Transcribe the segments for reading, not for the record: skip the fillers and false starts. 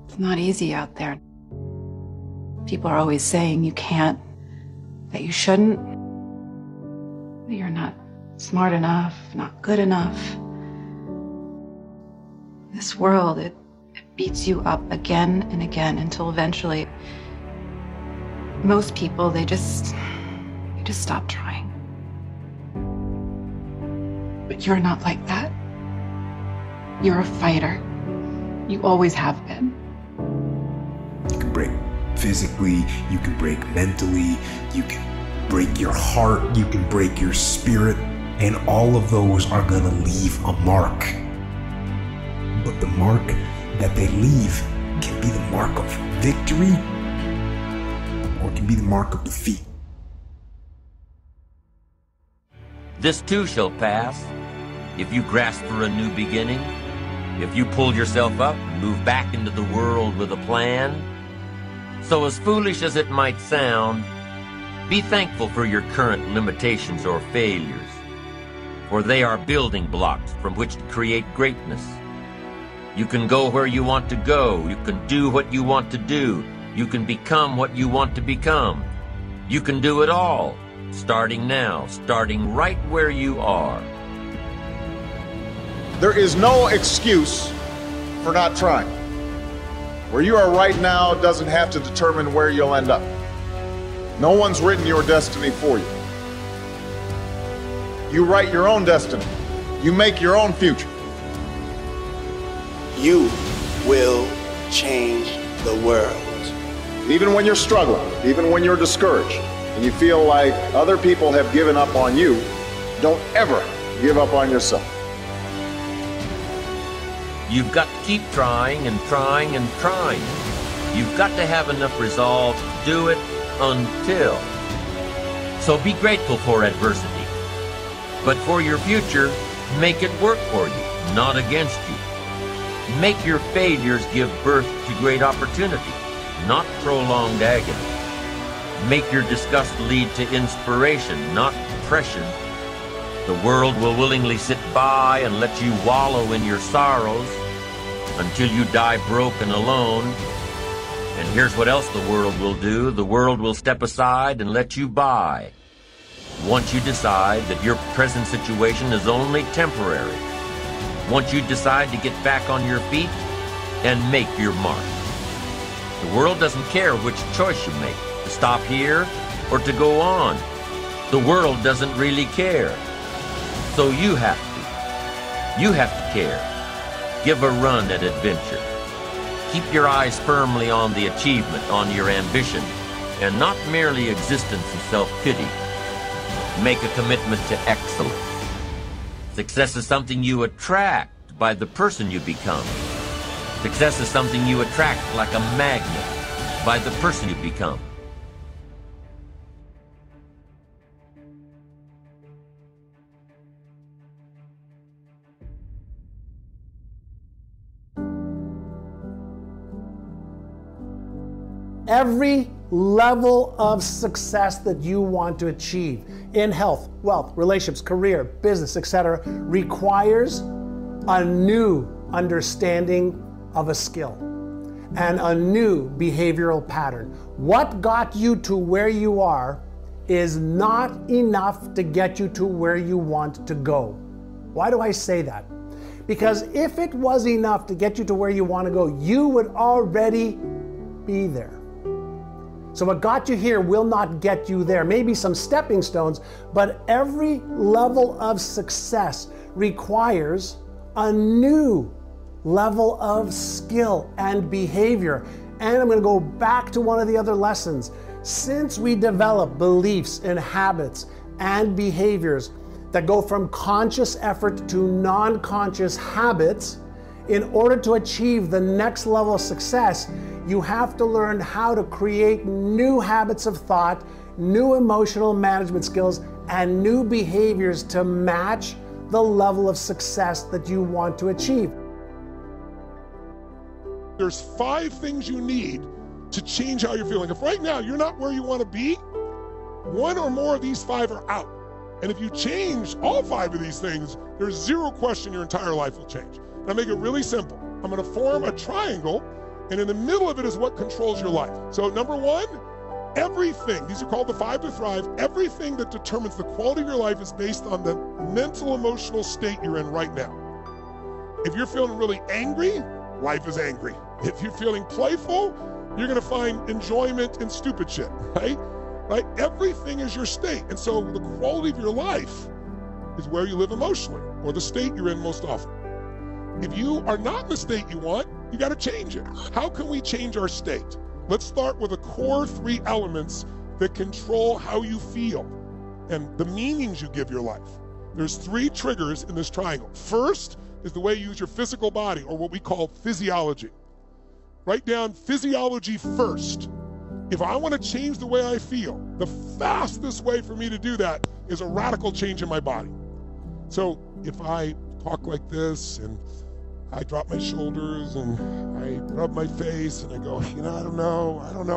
It's not easy out there. People are always saying you can't, that you shouldn't, that you're not smart enough, not good enough. This world, it beats you up again and again until eventually most people, they just stop trying. But you're not like that. You're a fighter. You always have been. You can break physically, you can break mentally, you can break your heart, you can break your spirit, and all of those are gonna leave a mark. But the mark that they leave can be the mark of victory, or it can be the mark of defeat. This too shall pass, if you grasp for a new beginning, if you pull yourself up and move back into the world with a plan. So as foolish as it might sound, be thankful for your current limitations or failures, for they are building blocks from which to create greatness. You can go where you want to go, you can do what you want to do, you can become what you want to become. You can do it all, starting now, starting right where you are. There is no excuse for not trying. Where you are right now doesn't have to determine where you'll end up. No one's written your destiny for you. You write your own destiny. You make your own future. You will change the world. Even when you're struggling, even when you're discouraged, and you feel like other people have given up on you, don't ever give up on yourself. You've got to keep trying and trying and trying. You've got to have enough resolve to do it until. So be grateful for adversity. But for your future, make it work for you, not against you. Make your failures give birth to great opportunity, not prolonged agony. Make your disgust lead to inspiration, not depression. The world will willingly sit by and let you wallow in your sorrows until you die broke and alone. And here's what else the world will do. The world will step aside and let you by. Once you decide that your present situation is only temporary. Once you decide to get back on your feet and make your mark. The world doesn't care which choice you make, to stop here or to go on. The world doesn't really care. So you have to. You have to care. Give a run at adventure. Keep your eyes firmly on the achievement, on your ambition, and not merely existence and self-pity. Make a commitment to excellence. Success is something you attract by the person you become. Success is something you attract like a magnet by the person you become. Every level of success that you want to achieve in health, wealth, relationships, career, business, etc., requires a new understanding of a skill and a new behavioral pattern. What got you to where you are is not enough to get you to where you want to go. Why do I say that? Because if it was enough to get you to where you want to go, you would already be there. So what got you here will not get you there. Maybe some stepping stones, but every level of success requires a new level of skill and behavior. And I'm going to go back to one of the other lessons. Since we develop beliefs and habits and behaviors that go from conscious effort to non-conscious habits, in order to achieve the next level of success, you have to learn how to create new habits of thought, new emotional management skills, and new behaviors to match the level of success that you want to achieve. There's 5 things you need to change how you're feeling. If right now you're not where you want to be, 1 or more of these 5 are out. And if you change all 5 of these things, there's zero question your entire life will change. Now make it really simple. I'm going to form a triangle And in the middle of it is what controls your life. So number one, everything, these are called the 5 to Thrive, everything that determines the quality of your life is based on the mental, emotional state you're in right now. If you're feeling really angry, life is angry. If you're feeling playful, you're gonna find enjoyment in stupid shit, right? Right? Everything is your state. And so the quality of your life is where you live emotionally, or the state you're in most often. If you are not in the state you want, you gotta change it. How can we change our state? Let's start with the core 3 elements that control how you feel and the meanings you give your life. There's 3 triggers in this triangle. First is the way you use your physical body, or what we call physiology. Write down physiology first. If I want to change the way I feel, the fastest way for me to do that is a radical change in my body. So if I talk like this and I drop my shoulders and I rub my face and I go, you know, I don't know, I don't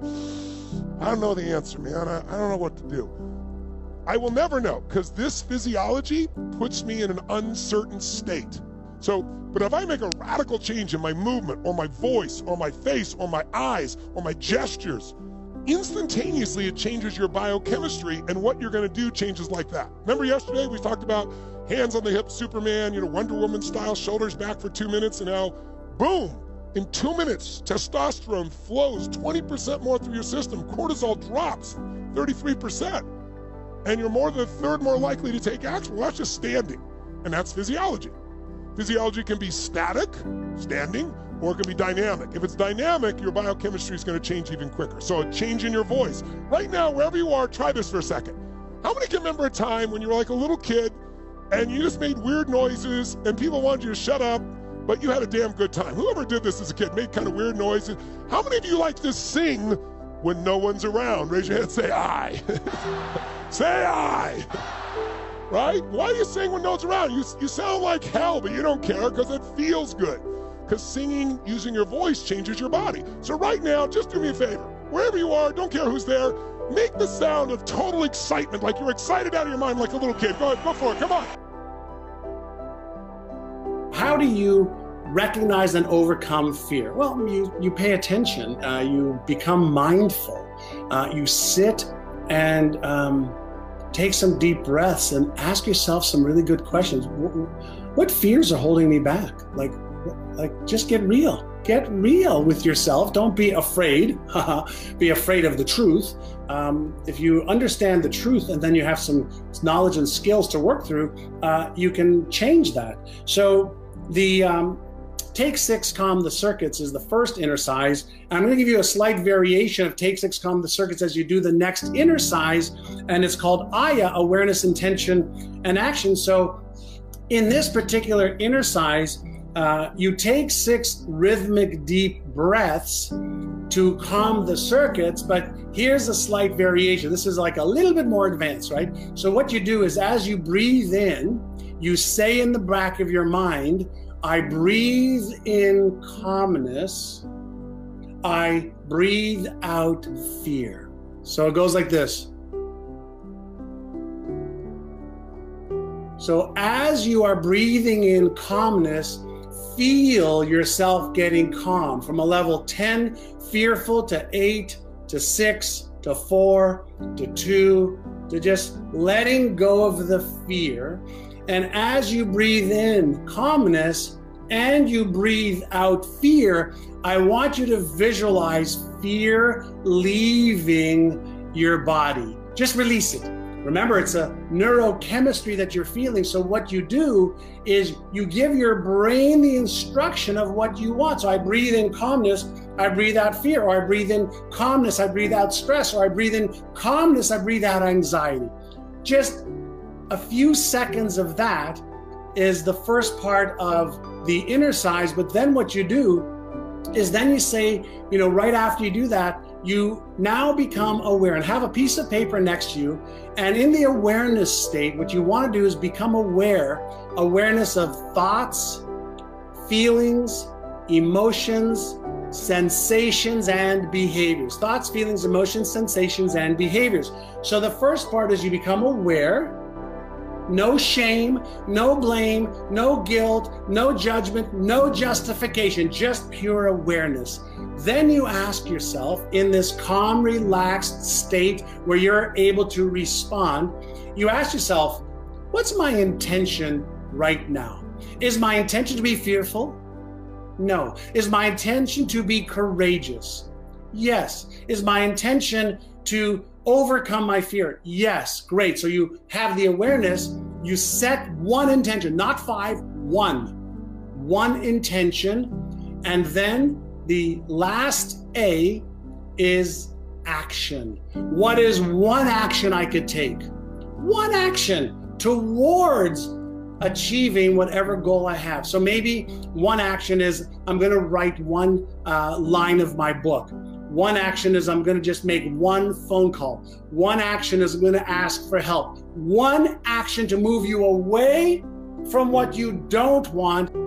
know the answer, man. I don't know what to do. I will never know, because this physiology puts me in an uncertain state. So, but if I make a radical change in my movement or my voice or my face or my eyes or my gestures, instantaneously it changes your biochemistry, and what you're gonna do changes like that. Remember yesterday we talked about hands on the hips, Superman, you know, Wonder Woman style, shoulders back for 2 minutes, and now, boom, in 2 minutes, testosterone flows 20% more through your system, cortisol drops 33%, and you're more than a third more likely to take action. Well, that's just standing, and that's physiology. Physiology can be static, standing, or it can be dynamic. If it's dynamic, your biochemistry is going to change even quicker. So a change in your voice. Right now, wherever you are, try this for a second. How many can remember a time when you were like a little kid and you just made weird noises and people wanted you to shut up, but you had a damn good time? Whoever did this as a kid made kind of weird noises. How many of you like to sing when no one's around? Raise your hand, say aye. Say aye. Right? Why do you sing when no one's around? You sound like hell, but you don't care because it feels good. Because singing using your voice changes your body. So right now, just do me a favor. Wherever you are, don't care who's there, make the sound of total excitement, like you're excited out of your mind like a little kid. Go ahead, go for it, come on. How do you recognize and overcome fear? Well, you pay attention, you become mindful, you sit and take some deep breaths and ask yourself some really good questions. What fears are holding me back? Like just get real. Get real with yourself. Don't be afraid. Be afraid of the truth. If you understand the truth and then you have some knowledge and skills to work through, you can change that. So the Take 6, Calm the Circuits is the first exercise. I'm going to give you a slight variation of Take 6, Calm the Circuits as you do the next exercise, and it's called AYA, Awareness, Intention, and Action. So in this particular exercise, you take 6 rhythmic deep breaths to calm the circuits, but here's a slight variation. This is like a little bit more advanced, right? So what you do is as you breathe in, you say in the back of your mind, I breathe in calmness, I breathe out fear. So it goes like this. So as you are breathing in calmness, feel yourself getting calm from a level 10, fearful, to 8, to 6, to 4, to 2, to just letting go of the fear. And as you breathe in calmness and you breathe out fear, I want you to visualize fear leaving your body. Just release it. Remember, it's a neurochemistry that you're feeling. So what you do is you give your brain the instruction of what you want. So I breathe in calmness, I breathe out fear, or I breathe in calmness, I breathe out stress, or I breathe in calmness, I breathe out anxiety. Just a few seconds of that is the first part of the exercise. But then what you do is then you say, right after you do that, you now become aware and have a piece of paper next to you. And in the awareness state, what you want to do is become awareness of thoughts, feelings, emotions, sensations, and behaviors. Thoughts, feelings, emotions, sensations, and behaviors. So the first part is you become aware. No shame, no blame, no guilt, no judgment, no justification, just pure awareness. Then you ask yourself, in this calm, relaxed state where you're able to respond, you ask yourself, what's my intention right now? Is my intention to be fearful? No. Is my intention to be courageous? Yes. Is my intention to overcome my fear? Yes. Great. So you have the awareness, you set one intention, not 5, one intention, and then the last A is action. What is one action I could take? One action towards achieving whatever goal I have. So maybe one action is I'm going to write one line of my book. One action is I'm going to just make one phone call. One action is I'm going to ask for help. One action to move you away from what you don't want